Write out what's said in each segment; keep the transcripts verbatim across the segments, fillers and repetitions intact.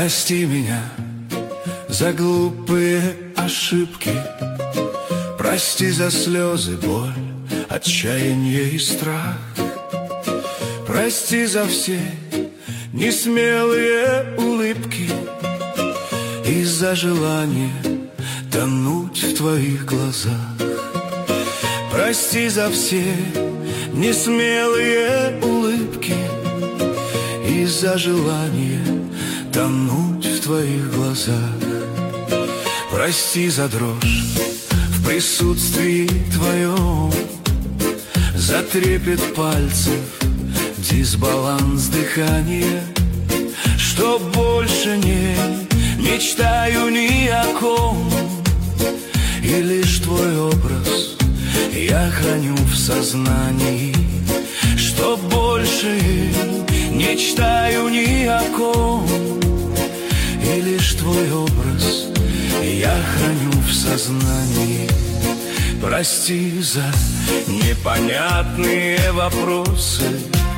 Прости меня за глупые ошибки, прости за слезы, боль, отчаяние и страх. Прости за все несмелые улыбки и за желание тонуть в твоих глазах. Прости за все несмелые улыбки и за желание тонуть в твоих глазах. Прости за дрожь в присутствии твоем, за трепет пальцев, дисбаланс дыхания, что больше не мечтаю ни о ком, и лишь твой образ я храню в сознании, что больше не мечтаю ни о ком, и лишь твой образ я храню в сознании. Прости за непонятные вопросы,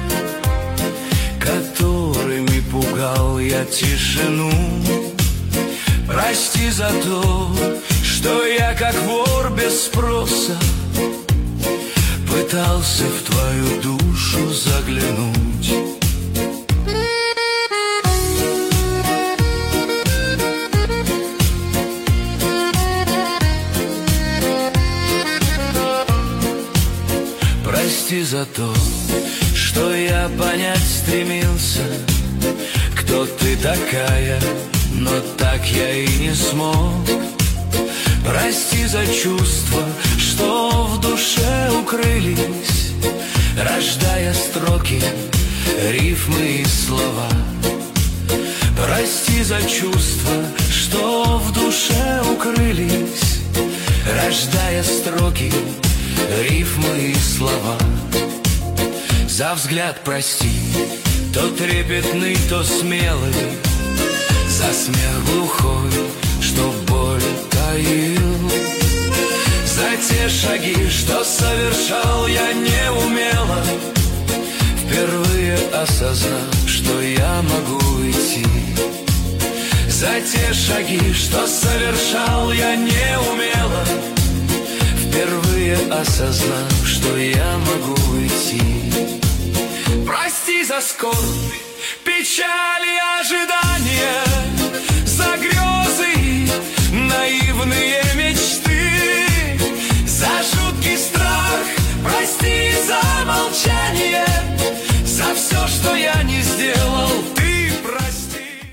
которыми пугал я тишину. Прости за то, что я как вор без спроса пытался в твою душу заглянуть. Прости за то, что я понять стремился, кто ты такая, но так я и не смог. Прости за чувства, что в душе укрылись, рождая строки, рифмы и слова. Прости за чувства, что в душе укрылись, рождая строки, рифмы и слова. За взгляд прости, то трепетный, то смелый, за смех глухой, что боль таил, за те шаги, что совершал я неумело, впервые осознав, что я могу идти. За те шаги, что совершал я неумело, впервые осознав, что я могу идти. Прости за скорбь, печаль и ожидание,